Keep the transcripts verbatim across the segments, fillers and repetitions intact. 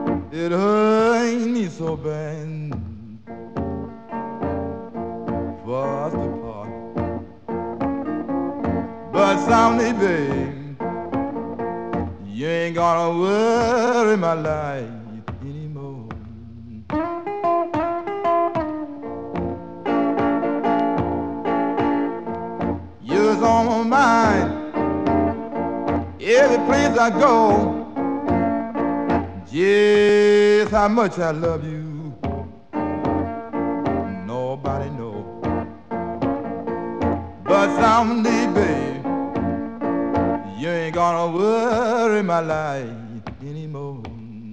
It hurt me so bad for us to part. But someday, babe, you ain't gonna worry my life anymore. You're on my mind every place I go. Just how much I love you, nobody knows. But someday, babe, you ain't gonna worry my life anymore.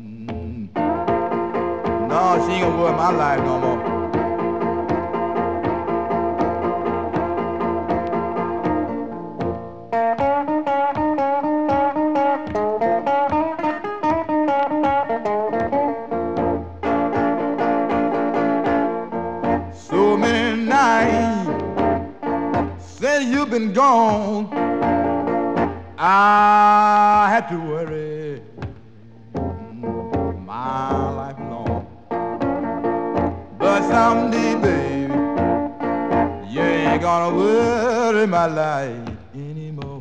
No, she ain't gonna worry my life no more. So many nights since you've been gone, I had to worry my life long. But someday, baby, you ain't gonna worry my life anymore.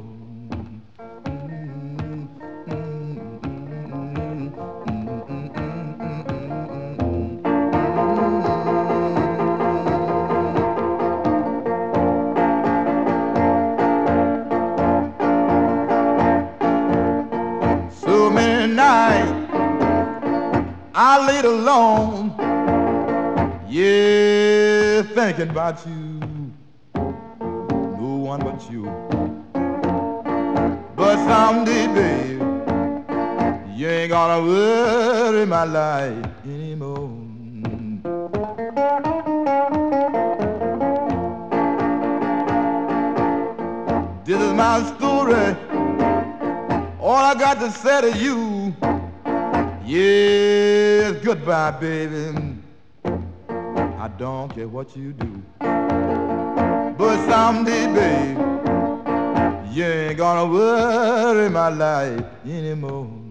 So many nights I laid alone, yeah, thinking about you, no one but you. But someday, babe, you ain't gonna worry my life anymore. This is my story, all I got to say to you, yes, goodbye, baby. I don't care what you do. But someday, babe, you ain't gonna worry my life anymore.